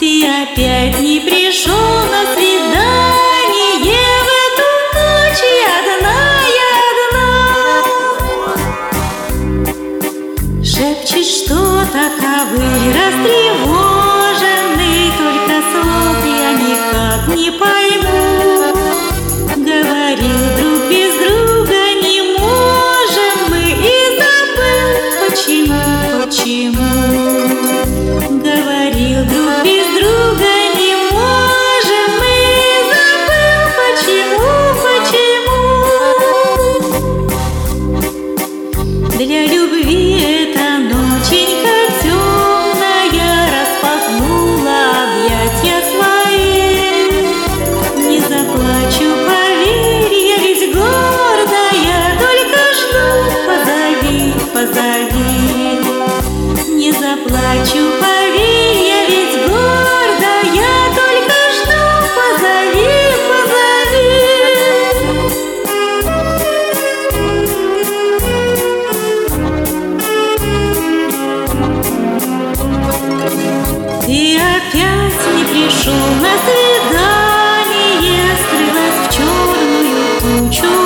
Ты опять не пришел на свидание, в эту ночь я одна. Шепчет что-то ковыль растревоженный, только слов я никак не пойму. Говорил, друг без друга не можем мы, и забыл, почему. Говорил, друг без друга не можем мы, забыл, почему. Для любви эта ноченька темная распахнула объятья свои. Не заплачу, поверь, я ведь гордая, только жду, позови. Не заплачу, поверь, я ведь гордая, только жду, позови. Ты опять не пришел на свидание, скрылась в черную тучу